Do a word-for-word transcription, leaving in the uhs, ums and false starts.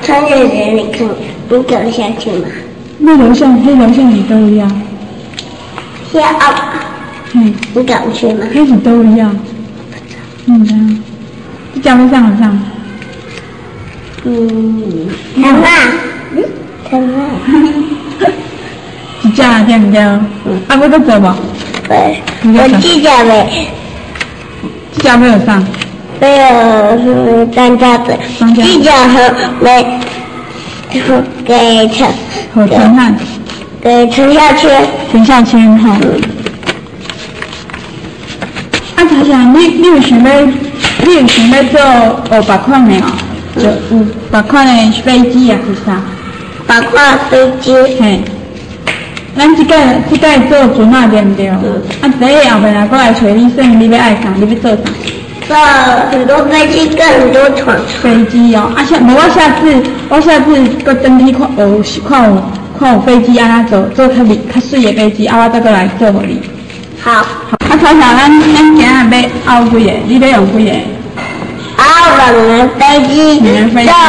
穿越人，你看，你走下去吗？ 那楼上黑楼上也都一样。 要， 嗯， 你敢去吗？ 开始都一样。嗯，这架不上好像。 嗯，看嘛，嗯，看嘛。 一架对不对？嗯。啊，我都走吧。 对，我记架没。 这架没有上。 没有单架子，机架和没给陈和陈汉给陈孝谦， 陈孝谦哈。啊，他想你你有想要你有想要做学别款的哦？就有别款的飞机啊，是啥？ 别款飞机。嘿， 咱即个即个做船啊，对唔对？嗯。啊，第一后面啊，过来找你，说你要爱啥，你要做啥？ 做很多飞机跟很多船。 飞机哦，啊下，无我下次我下次搁登去看有看有看有飞机安怎做，做较美较水的飞机，啊我再过来做互你。 好。 啊，头头咱咱今日要拗几个？你要用几个？ 拗两个飞机，做